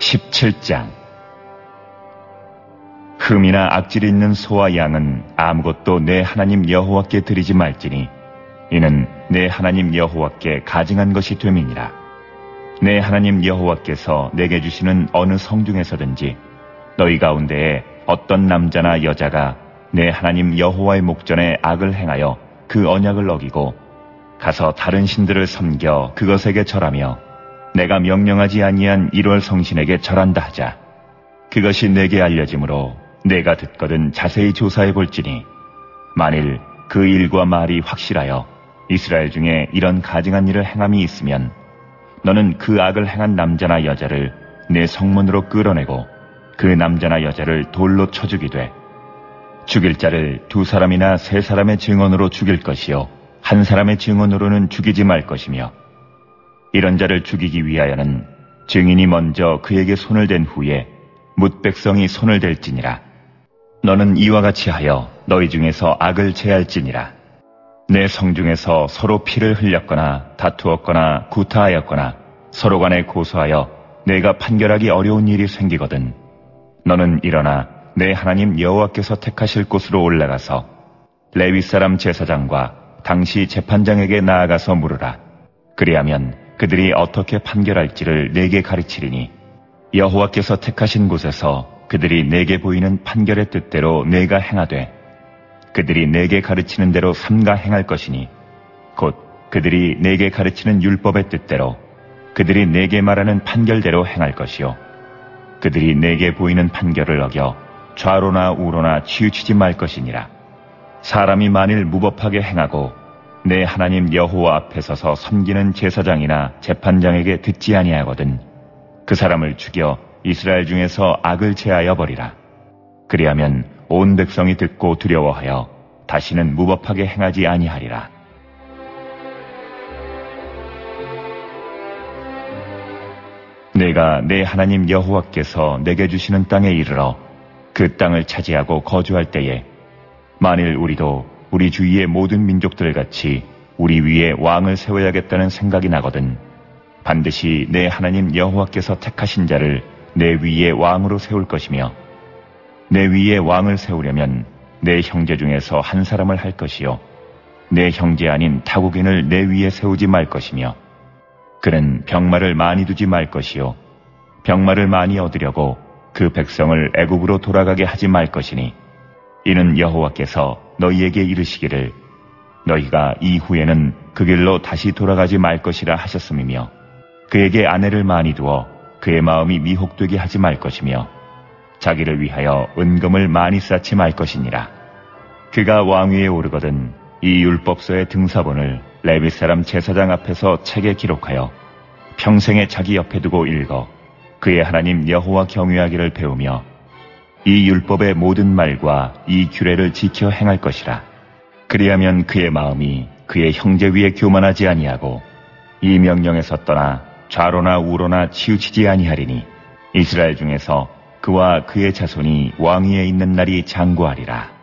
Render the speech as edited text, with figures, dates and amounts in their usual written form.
17장. 흠이나 악질이 있는 소와 양은 아무것도 내 하나님 여호와께 드리지 말지니 이는 내 하나님 여호와께 가증한 것이 됨이니라. 내 하나님 여호와께서 내게 주시는 어느 성중에서든지 너희 가운데에 어떤 남자나 여자가 내 하나님 여호와의 목전에 악을 행하여 그 언약을 어기고 가서 다른 신들을 섬겨 그것에게 절하며 내가 명령하지 아니한 일월 성신에게 절한다 하자. 그것이 내게 알려지므로 내가 듣거든 자세히 조사해 볼지니 만일 그 일과 말이 확실하여 이스라엘 중에 이런 가증한 일을 행함이 있으면 너는 그 악을 행한 남자나 여자를 내 성문으로 끌어내고 그 남자나 여자를 돌로 쳐 죽이되 죽일 자를 2사람이나 3사람의 증언으로 죽일 것이요 한 사람의 증언으로는 죽이지 말 것이며 이런 자를 죽이기 위하여는 증인이 먼저 그에게 손을 댄 후에 뭇 백성이 손을 댈지니라. 너는 이와 같이 하여 너희 중에서 악을 제할지니라. 내 성중에서 서로 피를 흘렸거나 다투었거나 구타하였거나 서로 간에 고소하여 내가 판결하기 어려운 일이 생기거든 너는 일어나 내 하나님 여호와께서 택하실 곳으로 올라가서 레위 사람 제사장과 당시 재판장에게 나아가서 물으라. 그리하면 그들이 어떻게 판결할지를 내게 가르치리니 여호와께서 택하신 곳에서 그들이 내게 보이는 판결의 뜻대로 내가 행하되 그들이 내게 가르치는 대로 삼가 행할 것이니 곧 그들이 내게 가르치는 율법의 뜻대로 그들이 내게 말하는 판결대로 행할 것이요 그들이 내게 보이는 판결을 어겨 좌로나 우로나 치우치지 말 것이니라. 사람이 만일 무법하게 행하고 내 하나님 여호와 앞에 서서 섬기는 제사장이나 재판장에게 듣지 아니하거든 그 사람을 죽여 이스라엘 중에서 악을 제하여 버리라. 그리하면 온 백성이 듣고 두려워하여 다시는 무법하게 행하지 아니하리라. 내가 내 하나님 여호와께서 내게 주시는 땅에 이르러 그 땅을 차지하고 거주할 때에 만일 우리도 우리 주위의 모든 민족들 같이 우리 위에 왕을 세워야겠다는 생각이 나거든 반드시 내 하나님 여호와께서 택하신 자를 내 위에 왕으로 세울 것이며 내 위에 왕을 세우려면 내 형제 중에서 한 사람을 할 것이요 내 형제 아닌 타국인을 내 위에 세우지 말 것이며 그는 병마를 많이 두지 말 것이요 병마를 많이 얻으려고 그 백성을 애굽으로 돌아가게 하지 말 것이니 이는 여호와께서 너희에게 이르시기를 너희가 이후에는 그 길로 다시 돌아가지 말 것이라 하셨음이며 그에게 아내를 많이 두어 그의 마음이 미혹되게 하지 말 것이며 자기를 위하여 은금을 많이 쌓지 말 것이니라. 그가 왕위에 오르거든 이 율법서의 등사본을 레위 사람 제사장 앞에서 책에 기록하여 평생에 자기 옆에 두고 읽어 그의 하나님 여호와 경외하기를 배우며 이 율법의 모든 말과 이 규례를 지켜 행할 것이라. 그리하면 그의 마음이 그의 형제 위에 교만하지 아니하고 이 명령에서 떠나 좌로나 우로나 치우치지 아니하리니 이스라엘 중에서 그와 그의 자손이 왕위에 있는 날이 장구하리라.